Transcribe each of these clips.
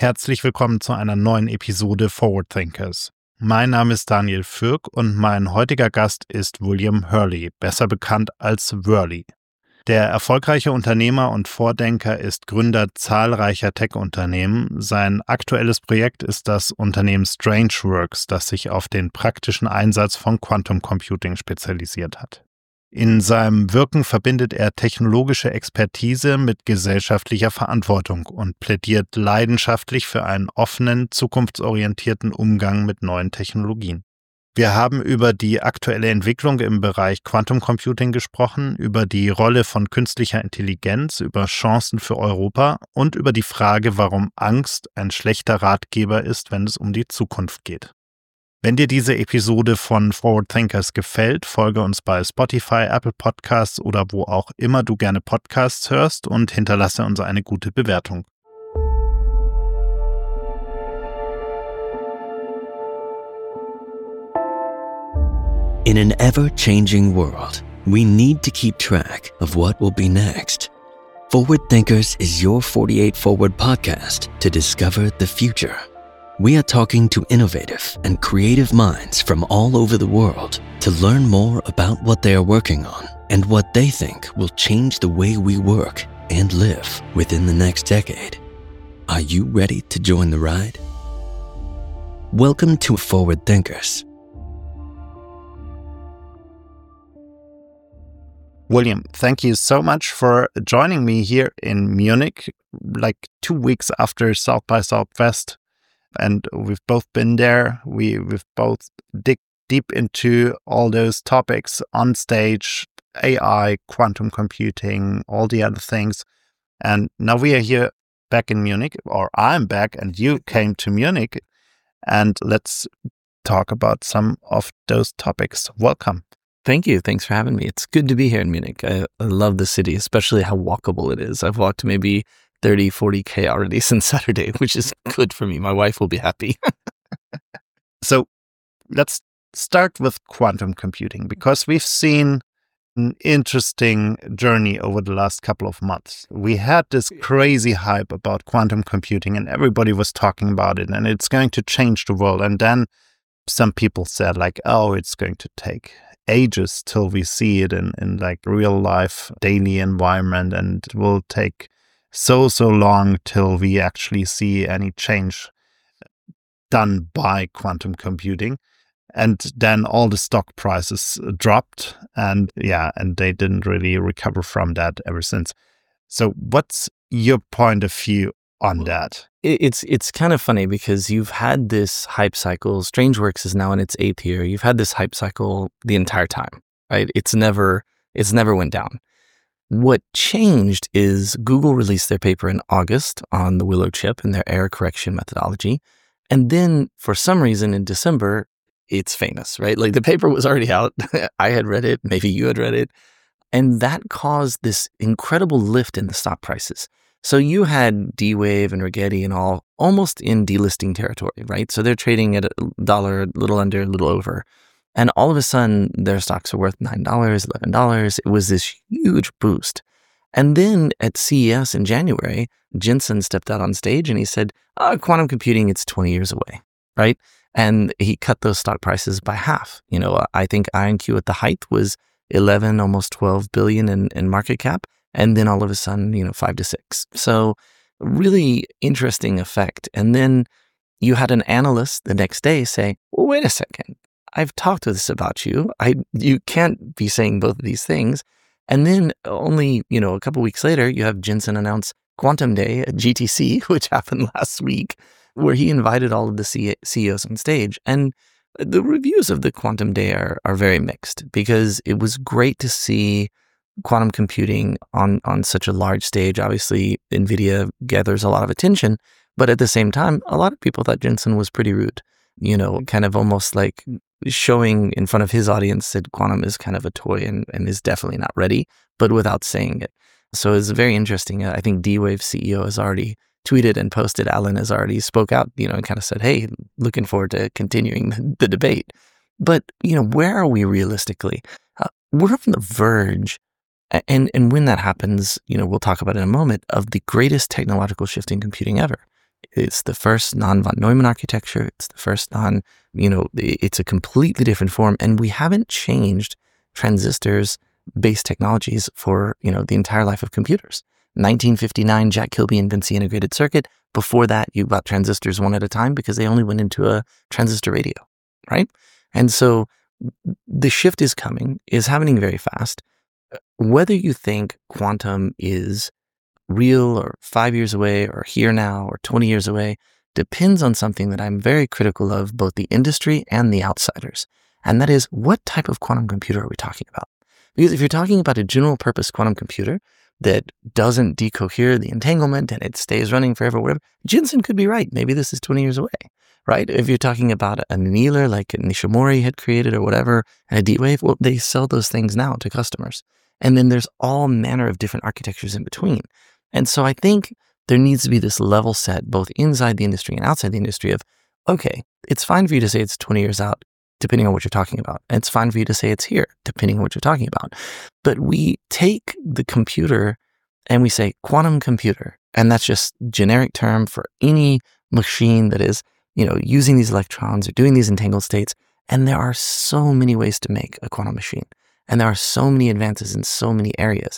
Herzlich willkommen zu einer neuen Episode Forward Thinkers. Mein Name ist Daniel Fürk und mein heutiger Gast ist William Hurley, besser bekannt als Whirly. Der erfolgreiche Unternehmer und Vordenker ist Gründer zahlreicher Tech-Unternehmen. Sein aktuelles Projekt ist das Unternehmen StrangeWorks, das sich auf den praktischen Einsatz von Quantum Computing spezialisiert hat. In seinem Wirken verbindet er technologische Expertise mit gesellschaftlicher Verantwortung und plädiert leidenschaftlich für einen offenen, zukunftsorientierten Umgang mit neuen Technologien. Wir haben über die aktuelle Entwicklung im Bereich Quantum Computing gesprochen, über die Rolle von künstlicher Intelligenz, über Chancen für Europa und über die Frage, warum Angst ein schlechter Ratgeber ist, wenn es um die Zukunft geht. Wenn dir diese Episode von Forward Thinkers gefällt, folge uns bei Spotify, Apple Podcasts oder wo auch immer du gerne Podcasts hörst und hinterlasse uns eine gute Bewertung. In an ever-changing world, we need to keep track of what will be next. Forward Thinkers is your 48 Forward podcast to discover the future. We are talking to innovative and creative minds from all over the world to learn more about what they are working on and what they think will change the way we work and live within the next decade. Are you ready to join the ride? Welcome to Forward Thinkers. William, thank you so much for joining me here in Munich, like 2 weeks after South by Southwest. And we've both been there. We've both dig deep into all those topics on stage, AI, quantum computing, all the other things. And now we are here back in Munich, or I'm back and you came to Munich. And let's talk about some of those topics. Welcome. Thank you. Thanks for having me. It's good to be here in Munich. I love the city, especially how walkable it is. I've walked maybe 30, 40K already since Saturday, which is good for me. My wife will be happy. So let's start with quantum computing, because we've seen an interesting journey over the last couple of months. We had this crazy hype about quantum computing and everybody was talking about it and it's going to change the world. And then some people said like, oh, it's going to take ages till we see it in like real life daily environment, and it will take so long till we actually see any change done by quantum computing. And then all the stock prices dropped and they didn't really recover from that ever since. So what's your point of view on that? It's kind of funny because you've had this hype cycle. StrangeWorks is now in its 8th year. You've had this hype cycle the entire time, right? It's never went down. What changed is Google released their paper in August on the Willow chip and their error correction methodology. And then for some reason in December, it's famous, right? Like the paper was already out. I had read it. Maybe you had read it. And that caused this incredible lift in the stock prices. So you had D-Wave and Rigetti and all almost in delisting territory, right? So they're trading at $1, a little under, a little over. And all of a sudden, their stocks are worth $9, $11. It was this huge boost. And then at CES in January, Jensen stepped out on stage and he said, quantum computing, it's 20 years away, right? And he cut those stock prices by half. You know, I think IonQ at the height was 11, almost 12 billion in market cap. And then all of a sudden, 5 to 6. So really interesting effect. And then you had an analyst the next day say, well, wait a second. I've talked to this about you. You can't be saying both of these things. And then only, a couple weeks later, you have Jensen announce Quantum Day at GTC, which happened last week, where he invited all of the CEOs on stage. And the reviews of the Quantum Day are very mixed, because it was great to see quantum computing on such a large stage. Obviously, NVIDIA gathers a lot of attention, but at the same time, a lot of people thought Jensen was pretty rude, kind of almost like showing in front of his audience that quantum is kind of a toy and is definitely not ready, but without saying it. So it's very interesting. I think D-Wave CEO has already tweeted and posted. Alan has already spoke out, and kind of said, hey, looking forward to continuing the debate. But, where are we realistically? We're on the verge. And when that happens, we'll talk about it in a moment, of the greatest technological shift in computing ever. It's the first non-von Neumann architecture. It's the first it's a completely different form. And we haven't changed transistors-based technologies for, the entire life of computers. 1959, Jack Kilby invents the integrated circuit. Before that, you got transistors one at a time because they only went into a transistor radio, right? And so the shift is happening very fast. Whether you think quantum is real or 5 years away or here now or 20 years away depends on something that I'm very critical of, both the industry and the outsiders. And that is, what type of quantum computer are we talking about? Because if you're talking about a general purpose quantum computer that doesn't decohere the entanglement and it stays running forever, whatever, Jensen could be right. Maybe this is 20 years away, right? If you're talking about an annealer like Nishimori had created or whatever, and a D-Wave, well, they sell those things now to customers. And then there's all manner of different architectures in between. And so I think there needs to be this level set both inside the industry and outside the industry of, okay, it's fine for you to say it's 20 years out, depending on what you're talking about. And it's fine for you to say it's here, depending on what you're talking about. But we take the computer and we say quantum computer, and that's just generic term for any machine that is, using these electrons or doing these entangled states. And there are so many ways to make a quantum machine. And there are so many advances in so many areas.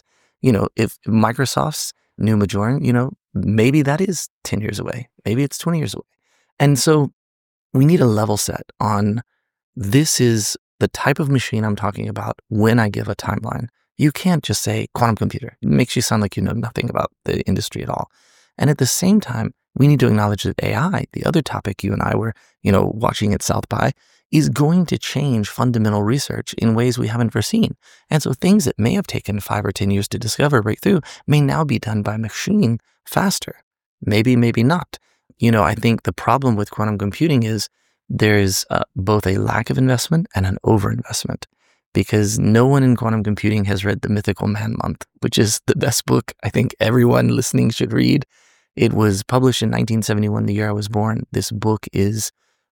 If Microsoft's New Majorn, maybe that is 10 years away. Maybe it's 20 years away. And so we need a level set on, this is the type of machine I'm talking about when I give a timeline. You can't just say quantum computer. It makes you sound like you know nothing about the industry at all. And at the same time, we need to acknowledge that AI, the other topic you and I were, watching at South by, is going to change fundamental research in ways we haven't foreseen. And so things that may have taken 5 or 10 years to discover, break through, may now be done by machine faster. Maybe not. I think the problem with quantum computing is there's both a lack of investment and an overinvestment, because no one in quantum computing has read The Mythical Man Month, which is the best book I think everyone listening should read. It was published in 1971, the year I was born. This book is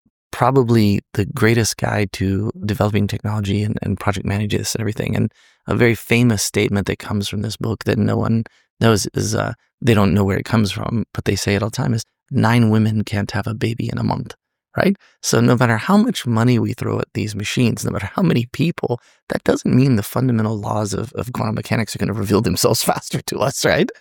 probably the greatest guide to developing technology and project managers and everything. And a very famous statement that comes from this book that no one knows is, they don't know where it comes from, but they say it all the time, is 9 women can't have a baby in a month, right? So no matter how much money we throw at these machines, no matter how many people, that doesn't mean the fundamental laws of quantum mechanics are going to reveal themselves faster to us, right?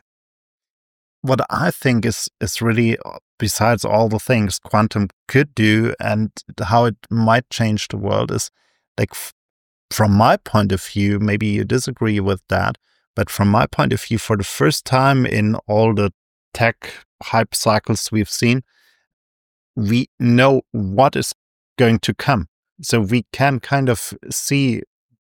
What I think is really, besides all the things quantum could do and how it might change the world, is like, from my point of view, maybe you disagree with that, but from my point of view, for the first time in all the tech hype cycles we've seen, we know what is going to come. So we can kind of see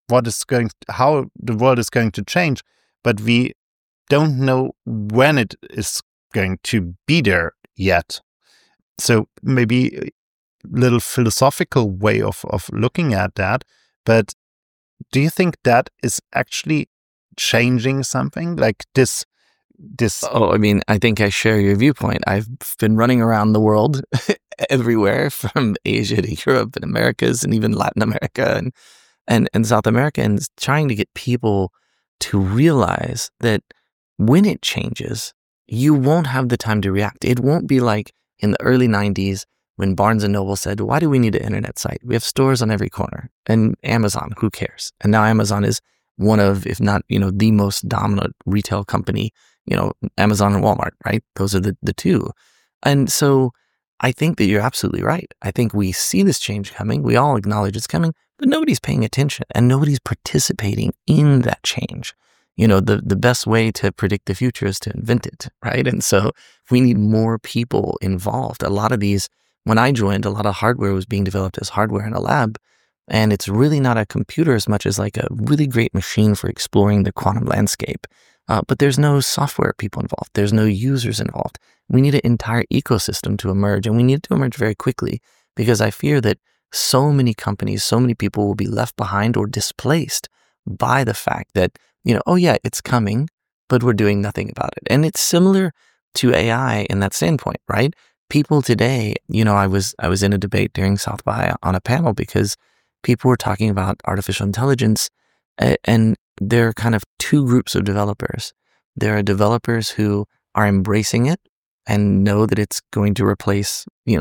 how the world is going to change, but we don't know when it is going to be there yet. So maybe a little philosophical way of looking at that. But do you think that is actually changing something like this? Oh, I think I share your viewpoint. I've been running around the world everywhere from Asia to Europe and Americas and even Latin America and South America, and trying to get people to realize that when it changes, you won't have the time to react. It won't be like in the early 90s when Barnes & Noble said, why do we need an internet site? We have stores on every corner. And Amazon, who cares? And now Amazon is one of, if not, the most dominant retail company, Amazon and Walmart, right? Those are the two. And so I think that you're absolutely right. I think we see this change coming. We all acknowledge it's coming, but nobody's paying attention and nobody's participating in that change. The best way to predict the future is to invent it, right? And so we need more people involved. A lot of these, when I joined, a lot of hardware was being developed as hardware in a lab. And it's really not a computer as much as like a really great machine for exploring the quantum landscape. But there's no software people involved. There's no users involved. We need an entire ecosystem to emerge, and we need it to emerge very quickly, because I fear that so many companies, so many people will be left behind or displaced by the fact that, oh yeah, it's coming, but we're doing nothing about it. And it's similar to AI in that standpoint, right? People today, I was in a debate during South by on a panel because people were talking about artificial intelligence, and there are kind of two groups of developers. There are developers who are embracing it and know that it's going to replace,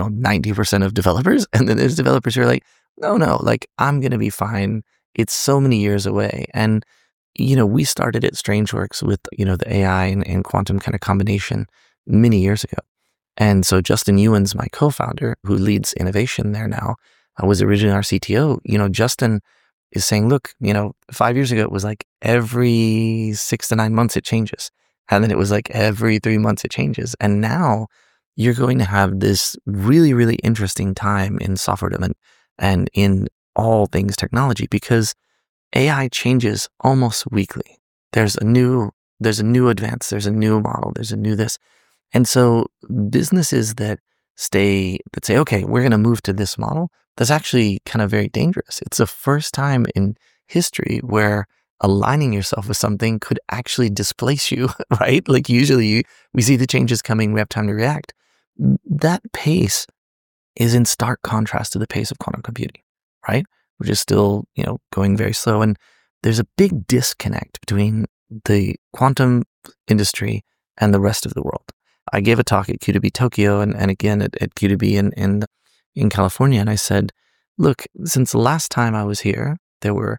90% of developers. And then there's developers who are like, no, like I'm going to be fine. It's so many years away. And, we started at Strangeworks with, the AI and quantum kind of combination many years ago. And so Justin Ewens, my co-founder, who leads innovation there now, was originally our CTO. Justin is saying, look, 5 years ago, it was like every 6 to 9 months it changes. And then it was like every 3 months it changes. And now you're going to have this really, really interesting time in software development and in all things technology, because AI changes almost weekly. There's a new advance, there's a new model, there's a new this. And so businesses that say, okay, we're going to move to this model, that's actually kind of very dangerous. It's the first time in history where aligning yourself with something could actually displace you, right? Like usually we see the changes coming, we have time to react. That pace is in stark contrast to the pace of quantum computing, right? Which is still, going very slow. And there's a big disconnect between the quantum industry and the rest of the world. I gave a talk at Q2B Tokyo and again at Q2B in California. And I said, look, since the last time I was here, there were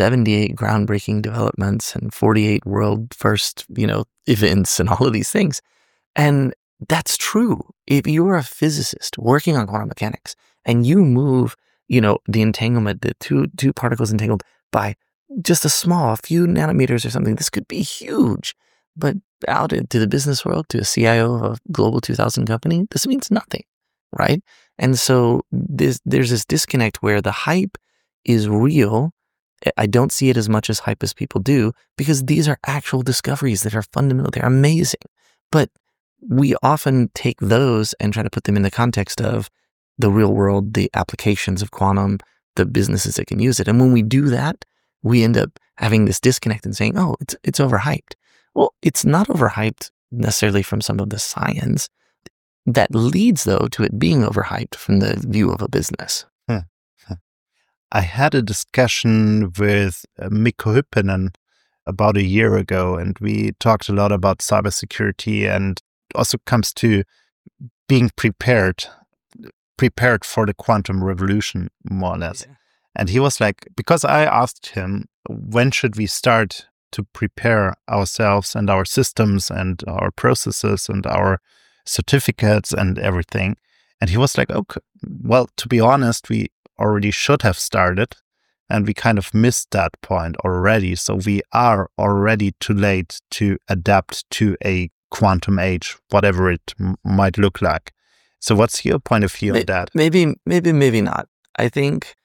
78 groundbreaking developments and 48 world first, events and all of these things. And that's true. If you're a physicist working on quantum mechanics and you move, the entanglement, the two particles entangled by just a few nanometers or something, this could be huge. But out into the business world, to a CIO of a Global 2000 company, this means nothing, right? And so there's this disconnect where the hype is real. I don't see it as much as hype as people do, because these are actual discoveries that are fundamental. They're amazing. But we often take those and try to put them in the context of the real world, the applications of quantum, the businesses that can use it. And when we do that, we end up having this disconnect and saying, oh, it's overhyped. Well, it's not overhyped necessarily from some of the science. That leads, though, to it being overhyped from the view of a business. I had a discussion with Mikko Hyppinen about a year ago, and we talked a lot about cybersecurity, and also comes to being prepared for the quantum revolution, more or less. Yeah. And he was like, because I asked him, when should we start to prepare ourselves and our systems and our processes and our certificates and everything? And he was like, okay, well, to be honest, we already should have started, and we kind of missed that point already. So we are already too late to adapt to a quantum age, whatever it might look like. So what's your point of view on that? Maybe not. I think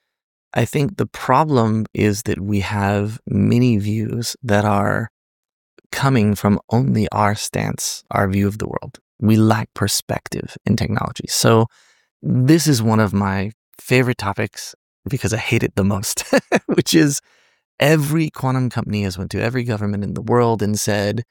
the problem is that we have many views that are coming from only our stance, our view of the world. We lack perspective in technology. So this is one of my favorite topics because I hate it the most, which is every quantum company has went to every government in the world and said,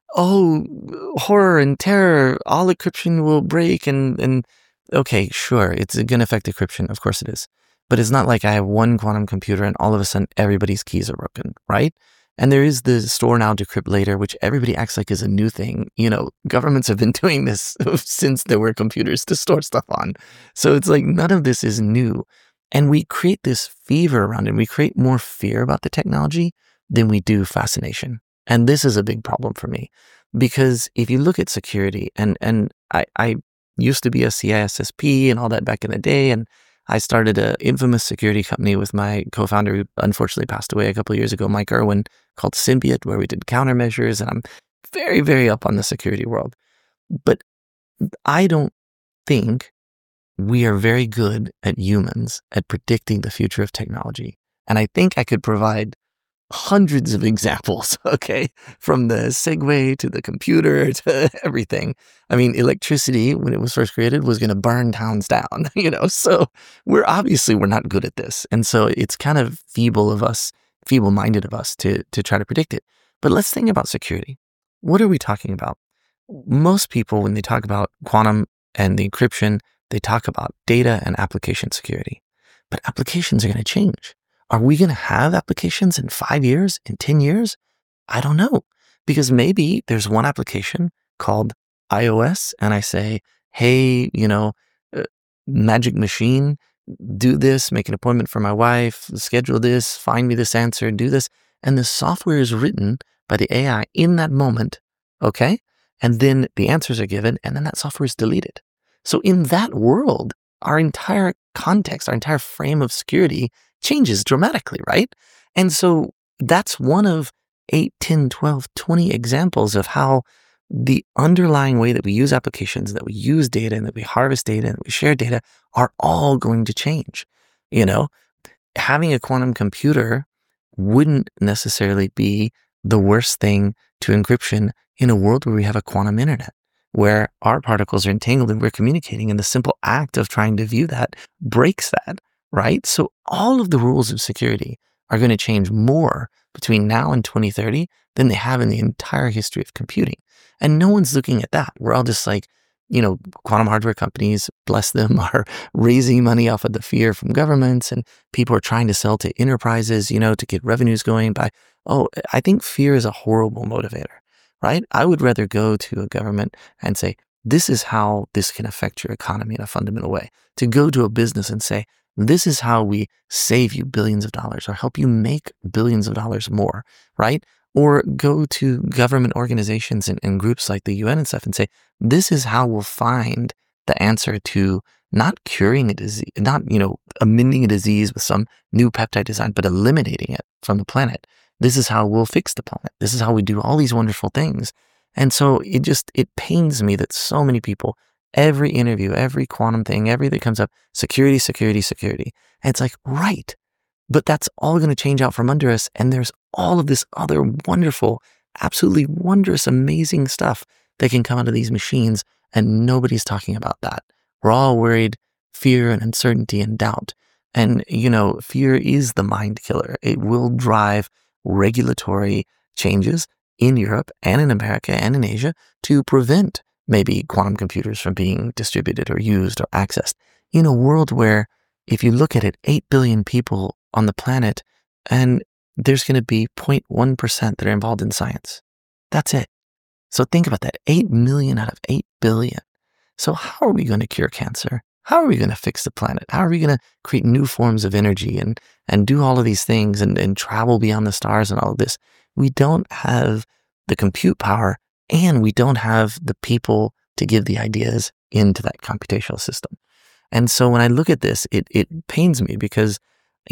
oh, horror and terror, all encryption will break. And okay, sure, it's going to affect encryption. Of course it is. But it's not like I have one quantum computer and all of a sudden everybody's keys are broken, right? And there is the store now, decrypt later, which everybody acts like is a new thing. Governments have been doing this since there were computers to store stuff on. So it's like none of this is new. And we create this fever around it. We create more fear about the technology than we do fascination. And this is a big problem for me, because if you look at security, and I used to be a CISSP and all that back in the day, and I started an infamous security company with my co-founder who unfortunately passed away a couple of years ago, Mike Irwin, called Symbiot, where we did countermeasures, and I'm very, very up on the security world. But I don't think we are very good at humans at predicting the future of technology. And I think I could provide hundreds of examples, okay, from the Segway to the computer to everything. I mean, electricity, when it was first created, was going to burn towns down, so we're not good at this. And so it's kind of feeble-minded of us to try to predict it. But let's think about security. What are we talking about? Most people, when they talk about quantum and the encryption, they talk about data and application security. But applications are going to change. Are we going to have applications in 5 years, in 10 years? I don't know, because maybe there's one application called iOS and I say, hey, magic machine, do this, make an appointment for my wife, schedule this, find me this answer, do this. And the software is written by the AI in that moment, okay? And then the answers are given, and then that software is deleted. So in that world, our entire context, our entire frame of security changes dramatically, right? And so that's one of 8, 10, 12, 20 examples of how the underlying way that we use applications, that we use data, and that we harvest data, and that we share data are all going to change. Having a quantum computer wouldn't necessarily be the worst thing to encryption in a world where we have a quantum internet, where our particles are entangled and we're communicating, and the simple act of trying to view that breaks that, right? So all of the rules of security are going to change more between now and 2030 than they have in the entire history of computing. And no one's looking at that. We're all just like, quantum hardware companies, bless them, are raising money off of the fear from governments, and people are trying to sell to enterprises, to get revenues going by, I think fear is a horrible motivator, right? I would rather go to a government and say, this is how this can affect your economy in a fundamental way. To go to a business and say, this is how we save you billions of dollars or help you make billions of dollars more, right? Or go to government organizations and groups like the UN and stuff and say, this is how we'll find the answer to not curing a disease, not, amending a disease with some new peptide design, but eliminating it from the planet. This is how we'll fix the planet. This is how we do all these wonderful things. And so it pains me that so many people, every interview, every quantum thing, everything that comes up, security, security, security. And it's like, right. But that's all going to change out from under us. And there's all of this other wonderful, absolutely wondrous, amazing stuff that can come out of these machines. And nobody's talking about that. We're all worried, fear and uncertainty and doubt. And, fear is the mind killer. It will drive regulatory changes in Europe and in America and in Asia to prevent maybe quantum computers from being distributed or used or accessed in a world where, if you look at it, 8 billion people on the planet, and there's going to be 0.1% that are involved in science. That's it. So think about that, 8 million out of 8 billion. So how are we going to cure cancer? How are we going to fix the planet? How are we going to create new forms of energy and do all of these things and travel beyond the stars and all of this? We don't have the compute power, and we don't have the people to give the ideas into that computational system. And so when I look at this, it pains me because,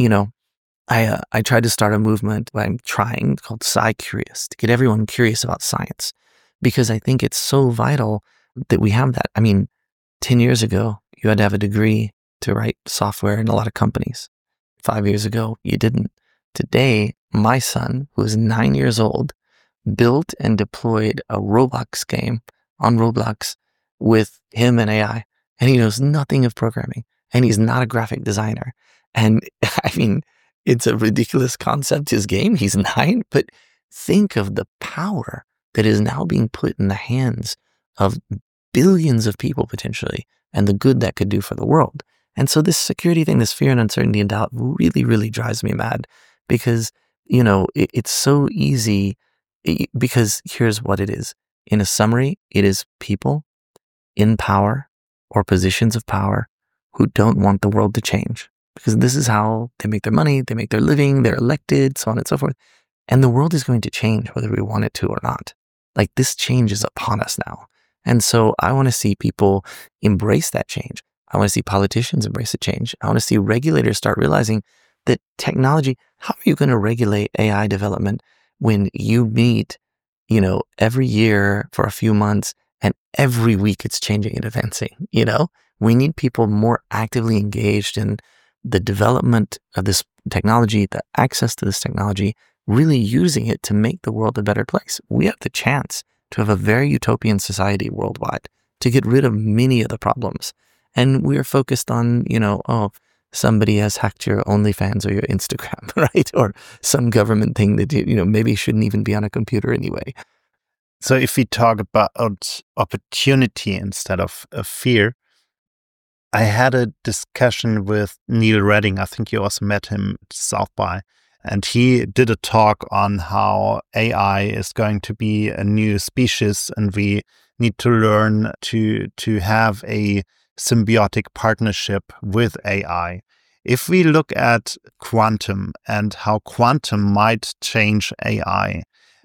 I tried to start a movement I'm trying called Sci-Curious to get everyone curious about science, because I think it's so vital that we have that. 10 years ago, you had to have a degree to write software in a lot of companies. 5 years ago, you didn't. Today, my son, who is 9 years old, built and deployed a Roblox game on Roblox with him and AI. And he knows nothing of programming, and he's not a graphic designer. And it's a ridiculous concept, his game. He's 9, but think of the power that is now being put in the hands of billions of people potentially, and the good that could do for the world. And so this security thing, this fear and uncertainty and doubt really, really drives me mad, because, it's so easy, because here's what it is. In a summary, it is people in power or positions of power who don't want the world to change, because this is how they make their money, they make their living, they're elected, so on and so forth. And the world is going to change whether we want it to or not. Like, this change is upon us now. And so I want to see people embrace that change. I want to see politicians embrace the change. I want to see regulators start realizing that technology, how are you going to regulate AI development when you meet, every year for a few months, and every week it's changing and advancing? We need people more actively engaged in the development of this technology, the access to this technology, really using it to make the world a better place. We have the chance to have a very utopian society worldwide, to get rid of many of the problems. And we are focused on, somebody has hacked your OnlyFans or your Instagram, right? Or some government thing that, maybe shouldn't even be on a computer anyway. So if we talk about opportunity instead of fear, I had a discussion with Neil Redding. I think you also met him at South by. And he did a talk on how AI is going to be a new species, and we need to learn to have a symbiotic partnership with AI. If we look at quantum and how quantum might change AI,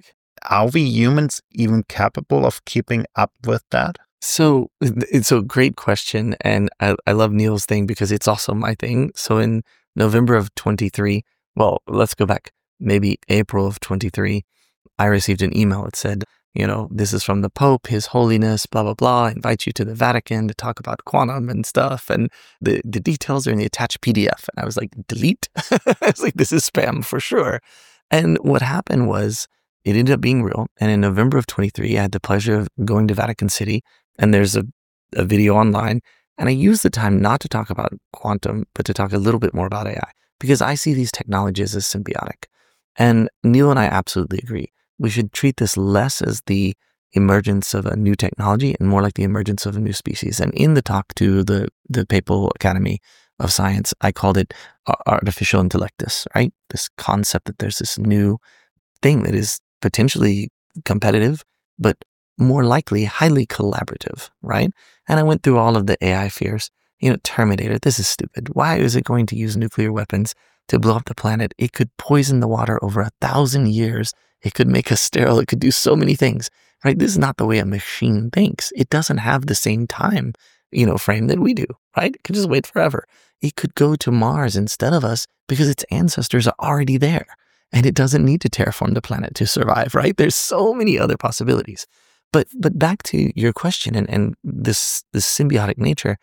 are we humans even capable of keeping up with that? So it's a great question. And I love Neil's thing because it's also my thing. So in November of 23, well, let's go back, maybe April of 23, I received an email. It said, this is from the Pope, His Holiness, blah, blah, blah. I invite you to the Vatican to talk about quantum and stuff. And the details are in the attached PDF. And I was like, delete. I was like, this is spam for sure. And what happened was it ended up being real. And in November of 23, I had the pleasure of going to Vatican City. And there's a video online. And I used the time not to talk about quantum, but to talk a little bit more about AI, because I see these technologies as symbiotic. And Neil and I absolutely agree. We should treat this less as the emergence of a new technology and more like the emergence of a new species. And in the talk to the Papal Academy of Science, I called it artificial intellectus, right? This concept that there's this new thing that is potentially competitive, but more likely highly collaborative, right? And I went through all of the AI fears. Terminator, this is stupid. Why is it going to use nuclear weapons to blow up the planet? It could poison the water over 1,000 years. It could make us sterile. It could do so many things, right? This is not the way a machine thinks. It doesn't have the same time, frame that we do, right? It could just wait forever. It could go to Mars instead of us because its ancestors are already there and it doesn't need to terraform the planet to survive, right? There's so many other possibilities. But back to your question and this symbiotic nature,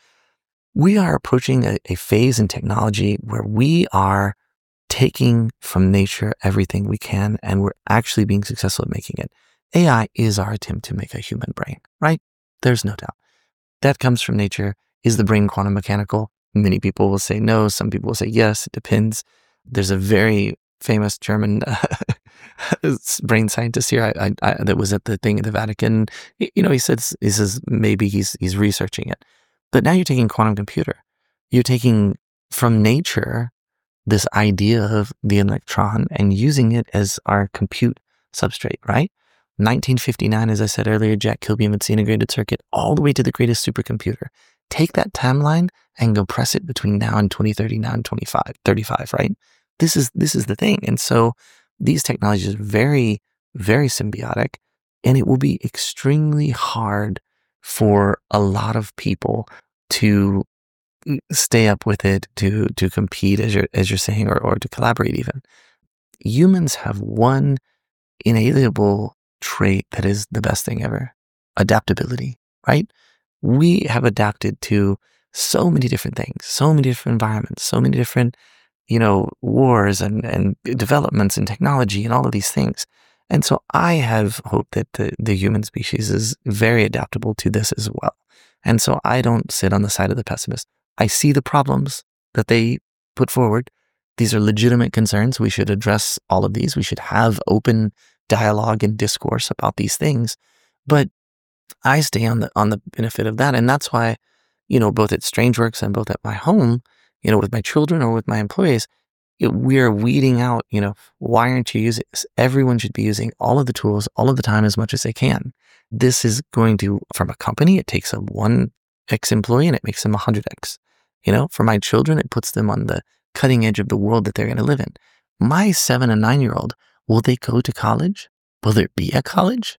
we are approaching a phase in technology where we are taking from nature everything we can, and we're actually being successful at making it. AI is our attempt to make a human brain, right? There's no doubt. That comes from nature. Is the brain quantum mechanical? Many people will say no. Some people will say yes. It depends. There's a very famous German brain scientist here that was at the thing at the Vatican. He says maybe he's researching it. But now you're taking quantum computer. You're taking from nature this idea of the electron and using it as our compute substrate, right? 1959, as I said earlier, Jack Kilby with the integrated circuit, all the way to the greatest supercomputer. Take that timeline and go press it between now and 2039, 35, right? This is the thing. And so these technologies are very, very symbiotic, and it will be extremely hard for a lot of people to stay up with it, to compete, as you're saying, or to collaborate even. Humans have one inalienable trait that is the best thing ever: adaptability, right? We have adapted to so many different things, so many different environments, so many different, wars and developments in technology and all of these things. And so I have hope that the human species is very adaptable to this as well. And so I don't sit on the side of the pessimist. I see the problems that they put forward. These are legitimate concerns. We should address all of these. We should have open dialogue and discourse about these things. But I stay on the benefit of that. And that's why, both at Strangeworks and both at my home, with my children or with my employees, we're weeding out, why aren't you using this? Everyone should be using all of the tools all of the time as much as they can. This is going to, from a company, it takes a 1x employee and it makes them 100x. For my children, it puts them on the cutting edge of the world that they're going to live in. My 7 and 9-year-old, will they go to college? Will there be a college?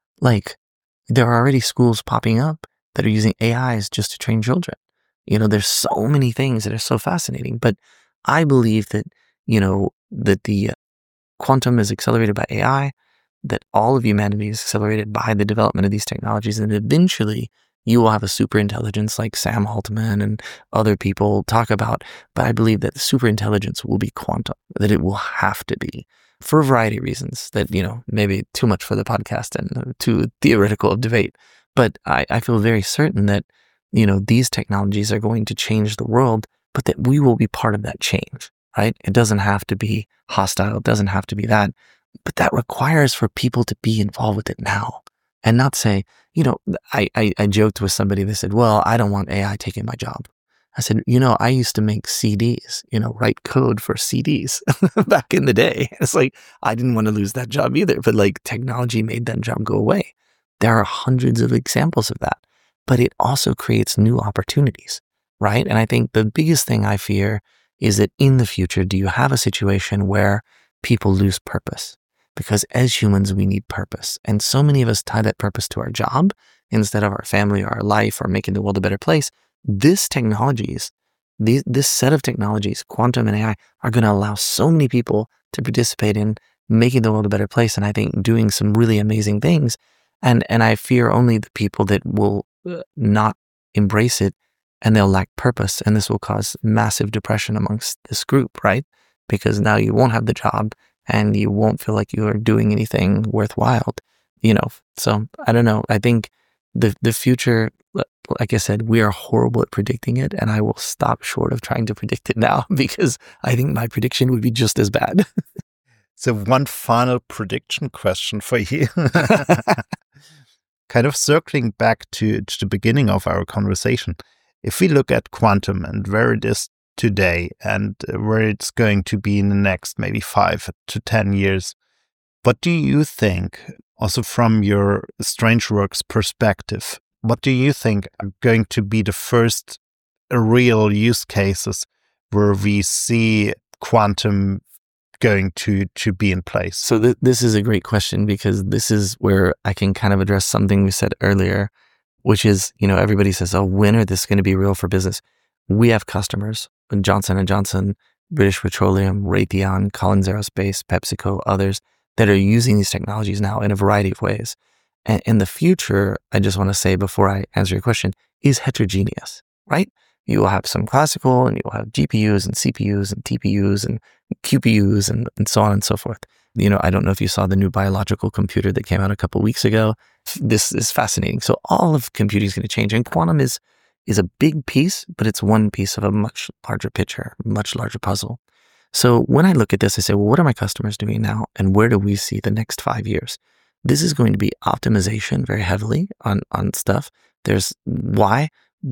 There are already schools popping up that are using AIs just to train children. There's so many things that are so fascinating, but I believe that, that the quantum is accelerated by AI, that all of humanity is accelerated by the development of these technologies, and eventually you will have a super intelligence like Sam Altman and other people talk about. But I believe that the super intelligence will be quantum, that it will have to be, for a variety of reasons that, maybe too much for the podcast and too theoretical of debate. But I feel very certain that, these technologies are going to change the world, but that we will be part of that change, right? It doesn't have to be hostile. It doesn't have to be that. But that requires for people to be involved with it now and not say, I joked with somebody that said, well, I don't want AI taking my job. I said, I used to make CDs, write code for CDs back in the day. It's like, I didn't want to lose that job either, but technology made that job go away. There are hundreds of examples of that, but it also creates new opportunities, right? And I think the biggest thing I fear is that in the future, do you have a situation where people lose purpose? Because as humans, we need purpose. And so many of us tie that purpose to our job instead of our family or our life or making the world a better place. This set of technologies, quantum and AI, are going to allow so many people to participate in making the world a better place. And I think doing some really amazing things. And I fear only the people that will not embrace it, and they'll lack purpose. And this will cause massive depression amongst this group, right? Because now you won't have the job and you won't feel like you are doing anything worthwhile, So I don't know. I think the future, like I said, we are horrible at predicting it, and I will stop short of trying to predict it now because I think my prediction would be just as bad. So one final prediction question for you. Kind of circling back to the beginning of our conversation. If we look at quantum and where it is today and where it's going to be in the next maybe 5 to 10 years, what do you think, also from your StrangeWorks perspective, what do you think are going to be the first real use cases where we see quantum going to be in place? So this is a great question, because this is where I can kind of address something we said earlier, which is, everybody says, oh, when are this going to be real for business? We have customers, Johnson & Johnson, British Petroleum, Raytheon, Collins Aerospace, PepsiCo, others that are using these technologies now in a variety of ways. And in the future, I just want to say before I answer your question, is heterogeneous, right? You will have some classical, and you will have GPUs and CPUs and TPUs and QPUs and so on and so forth. I don't know if you saw the new biological computer that came out a couple of weeks ago. This is fascinating. So all of computing is going to change, and quantum is a big piece, but it's one piece of a much larger picture, much larger puzzle. So when I look at this, I say, well, what are my customers doing now, and where do we see the next 5 years? This is going to be optimization very heavily on stuff. Why?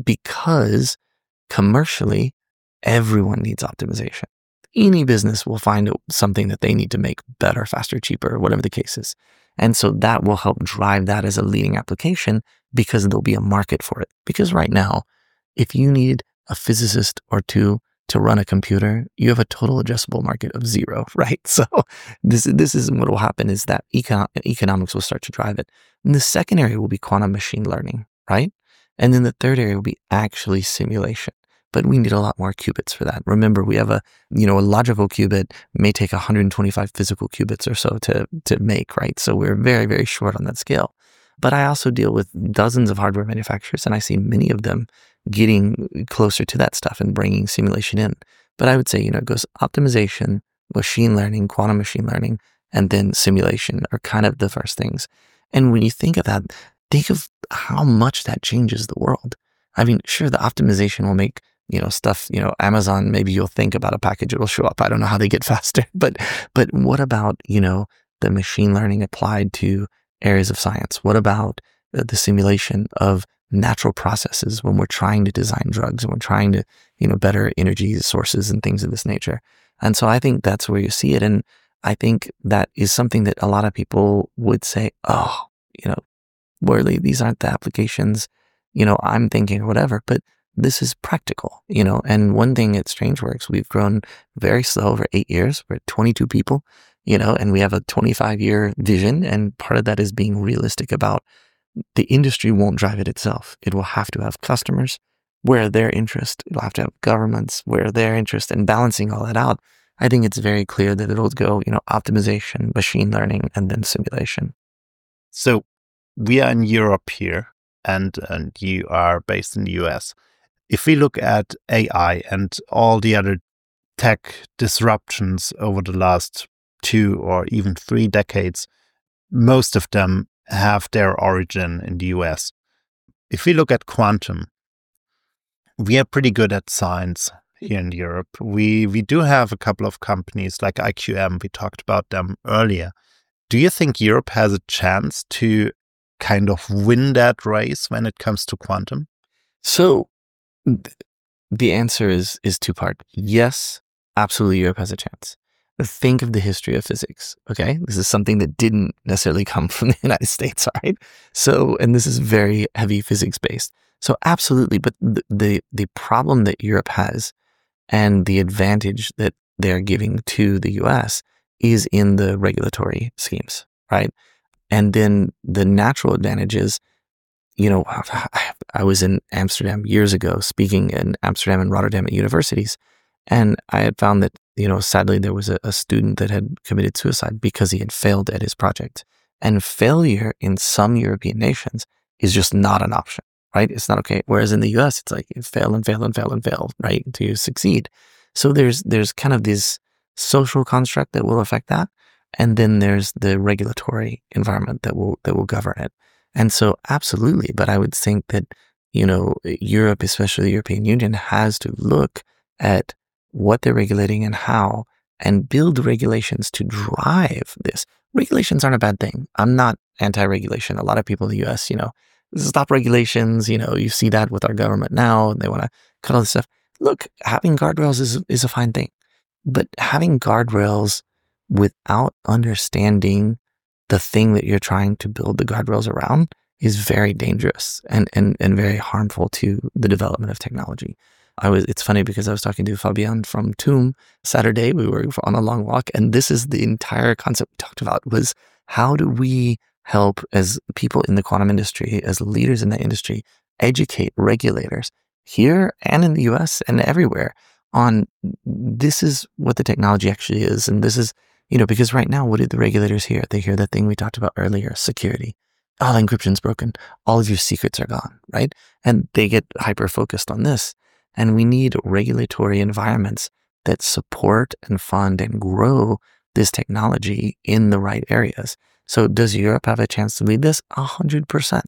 Because commercially, everyone needs optimization. Any business will find something that they need to make better, faster, cheaper, whatever the case is. And so that will help drive that as a leading application, because there'll be a market for it. Because right now, if you need a physicist or two to run a computer, you have a total addressable market of 0, right? So this is what will happen, is that economics will start to drive it. And the second area will be quantum machine learning, right? And then the third area will be actually simulation. But we need a lot more qubits for that. Remember, we have a logical qubit may take 125 physical qubits or so to make, right? So we're very, very short on that scale. But I also deal with dozens of hardware manufacturers, and I see many of them getting closer to that stuff and bringing simulation in. But I would say, it goes optimization, machine learning, quantum machine learning, and then simulation are kind of the first things. And when you think of that, think of how much that changes the world. I mean, sure, the optimization will make stuff, Amazon, maybe you'll think about a package, it will show up. I don't know how they get faster, but what about, the machine learning applied to areas of science? What about the simulation of natural processes when we're trying to design drugs and we're trying to, better energy sources and things of this nature? And so I think that's where you see it. And I think that is something that a lot of people would say, oh, Worley, these aren't the applications, I'm thinking or whatever, but this is practical, and one thing at StrangeWorks, we've grown very slow over 8 years. We're 22 people, and we have a 25-year vision. And part of that is being realistic about the industry won't drive it itself. It will have to have customers where their interest, it'll have to have governments where their interest, and balancing all that out. I think it's very clear that it'll go, optimization, machine learning, and then simulation. So we are in Europe here, and you are based in the US. If we look at AI and all the other tech disruptions over the last 2 or even 3 decades, most of them have their origin in the US. If we look at quantum, we are pretty good at science here in Europe. We do have a couple of companies like IQM. We talked about them earlier. Do you think Europe has a chance to kind of win that race when it comes to quantum? So the answer is 2-part. Yes, absolutely, Europe has a chance. think of the history of physics, okay? This is something that didn't necessarily come from the United States, all right? So, and this is very heavy physics-based. So absolutely, but the problem that Europe has and the advantage that they're giving to the US is in the regulatory schemes, right? And then the natural advantage is, I was in Amsterdam years ago, speaking in Amsterdam and Rotterdam at universities, and I had found that, sadly, there was a student that had committed suicide because he had failed at his project. And failure in some European nations is just not an option, right? It's not okay. Whereas in the US, it's like you fail and fail and fail and fail, right, until you succeed. So there's kind of this social construct that will affect that. And then there's the regulatory environment that will govern it. And so absolutely, but I would think that, Europe, especially the European Union, has to look at what they're regulating and how, and build regulations to drive this. Regulations aren't a bad thing. I'm not anti-regulation. A lot of people in the US, stop regulations. You see that with our government now, and they want to cut all this stuff. Look, having guardrails is a fine thing, but having guardrails without understanding the thing that you're trying to build the guardrails around is very dangerous and very harmful to the development of technology. It's funny because I was talking to Fabian from TUM Saturday. We were on a long walk, and this is the entire concept we talked about, was how do we help as people in the quantum industry, as leaders in that industry, educate regulators here and in the US and everywhere on this is what the technology actually is. And this is, because right now, what do the regulators hear? They hear that thing we talked about earlier, security. Oh, the encryption's broken. All of your secrets are gone, right? And they get hyper-focused on this. And we need regulatory environments that support and fund and grow this technology in the right areas. So does Europe have a chance to lead this? 100%.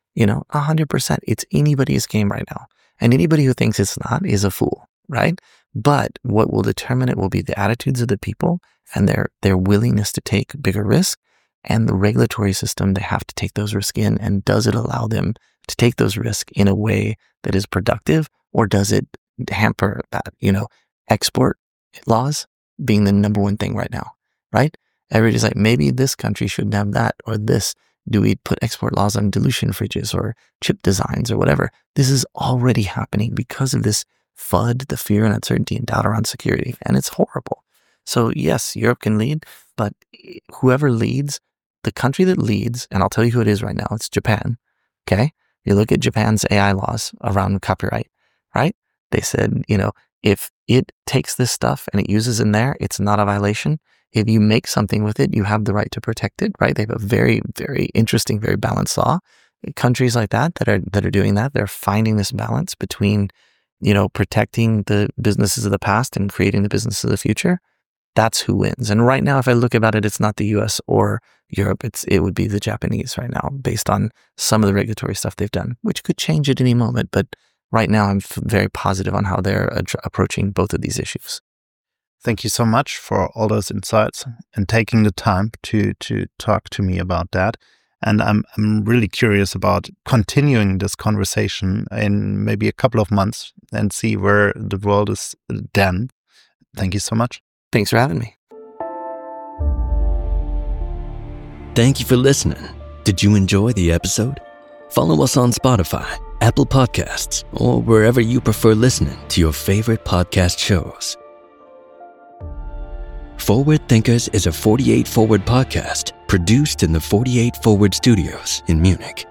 100%. It's anybody's game right now. And anybody who thinks it's not is a fool, right? But what will determine it will be the attitudes of the people and their willingness to take bigger risk, and the regulatory system they have to take those risks in. And does it allow them to take those risks in a way that is productive, or does it hamper that? Export laws being the number one thing right now, right? Everybody's like, maybe this country shouldn't have that, or this. Do we put export laws on dilution fridges or chip designs or whatever? This is already happening because of this FUD, the fear and uncertainty and doubt around security. And it's horrible. So yes, Europe can lead, but whoever leads, the country that leads, and I'll tell you who it is right now, it's Japan. Okay. You look at Japan's AI laws around copyright, right? They said, if it takes this stuff and it uses in there, it's not a violation. If you make something with it, you have the right to protect it, right? They have a very, very interesting, very balanced law. Countries like that are doing that, they're finding this balance between, protecting the businesses of the past and creating the businesses of the future. That's who wins. And right now, if I look about it, it's not the US or Europe. It would be the Japanese right now, based on some of the regulatory stuff they've done, which could change at any moment. But right now, I'm very positive on how they're approaching both of these issues. Thank you so much for all those insights and taking the time to talk to me about that. And I'm really curious about continuing this conversation in maybe a couple of months and see where the world is then. Thank you so much. Thanks for having me. Thank you for listening. Did you enjoy the episode? Follow us on Spotify, Apple Podcasts, or wherever you prefer listening to your favorite podcast shows. Forward Thinkers is a 48 Forward podcast produced in the 48 Forward Studios in Munich.